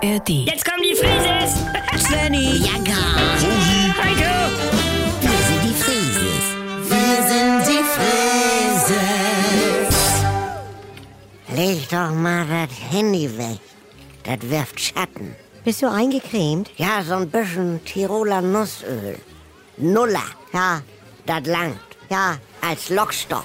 ARD. Jetzt kommen die Frises! Svenny, Ja, gar. Heiko! Wir sind die Frieses. Wir sind die Frieses. Leg doch mal das Handy weg. Das wirft Schatten. bist du eingecremt? Ja, so ein bisschen Tiroler Nussöl. Nuller. Ja, Das langt. ja. Als Lockstoff.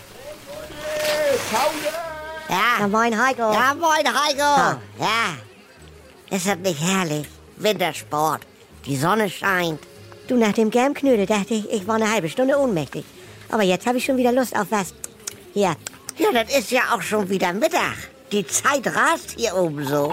Ja. Ja, moin Heiko. Ja, moin, Heiko. Ja. Ja. Ist das nicht herrlich? Wintersport. Die Sonne scheint. Du, nach dem Germknödel dachte ich, ich war eine halbe Stunde ohnmächtig. Aber jetzt habe ich schon wieder Lust auf was. Hier. Ja, das ist ja auch schon wieder Mittag. Die Zeit rast hier oben so.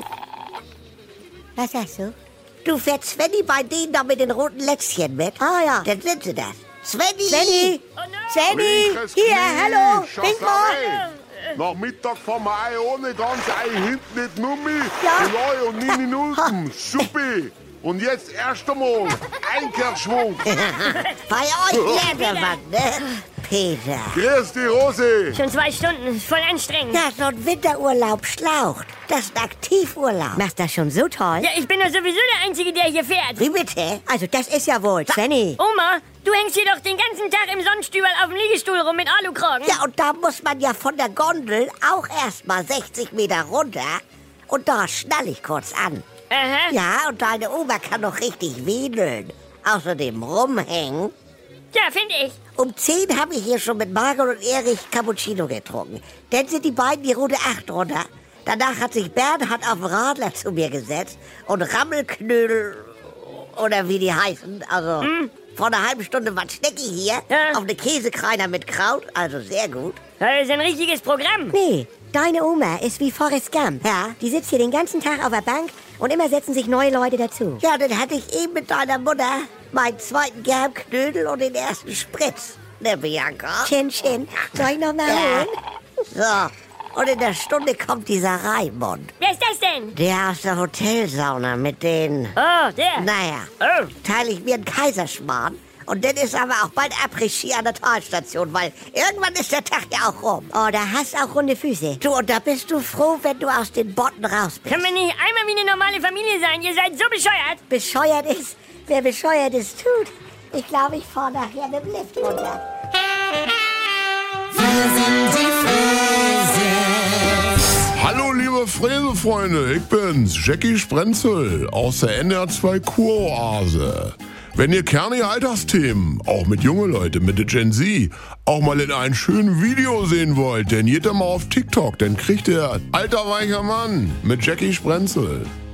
Was sagst du? Du fährst Svenny bei denen da mit den roten Lätzchen mit? Ah ja. Dann sind sie das. Svenny! Svenny! Oh nein! Svenny! Hier, hallo! Wink mal! Nach Mittag fahren wir ein ohne ganz ein hinten nicht nur mit. Ja. 9 und 9 Minuten. Supi. Und jetzt erst einmal Einkehrschwung. Bei euch lernt er was, ne? Peter. Grüß die Rose. Schon 2 Stunden, voll anstrengend. Ja, so ein Winterurlaub schlaucht. Das ist ein Aktivurlaub. Machst das schon so toll? Ja, ich bin doch sowieso der Einzige, der hier fährt. Wie bitte? Also, das ist ja wohl, Svenny. Oma, du hängst hier doch den ganzen Tag im Sonnenstübel auf dem Liegestuhl rum mit Alukragen. Ja, und da muss man ja von der Gondel auch erst mal 60 Meter runter. Und da schnall ich kurz an. Aha. Ja, und deine Oma kann noch richtig wedeln. Außerdem rumhängen. Ja, finde ich. Um 10 habe ich hier schon mit Margot und Erich Cappuccino getrunken. Dann sind die beiden die Route 8 runter. Danach hat sich Bernhard auf den Radler zu mir gesetzt und Rammelknödel, oder wie die heißen, also vor einer halben Stunde war Schnecki hier, Ja. auf eine Käsekreiner mit Kraut, also sehr gut. Das ist ein richtiges Programm. Nee, deine Oma ist wie Forrest Gump. Ja. Die sitzt hier den ganzen Tag auf der Bank und immer setzen sich neue Leute dazu. Ja, dann hatte ich eben mit deiner Mutter meinen zweiten Germknödel und den ersten Spritz, ne Bianca? Chin, Chin. Soll ich noch mal Ja. holen? So, und in der Stunde kommt dieser Raimund. Wer ist das denn? Der aus der Hotelsauna mit den... Oh, der. Naja, Oh. teile ich mir einen Kaiserschmarrn. Und dann ist aber auch bald Après-Ski an der Talstation, weil irgendwann ist der Tag ja auch rum. Oh, da hast auch runde Füße. Du, und da bist du froh, wenn du aus den Botten raus bist. Können wir nicht einmal wie eine normale Familie sein? Ihr seid so bescheuert. Bescheuert ist, wer Bescheuertes tut. Ich glaube, ich fahre nachher mit dem Lift runter. Hallo liebe Fräsefreunde, ich bin's, Jackie Sprenzel aus der NR2 Kuroase. Wenn ihr kernige Alltagsthemen, auch mit junge Leute, mit der Gen Z, auch mal in einem schönen Video sehen wollt, dann geht ihr mal auf TikTok, dann kriegt ihr Alter weicher Mann mit Jackie Sprenzel.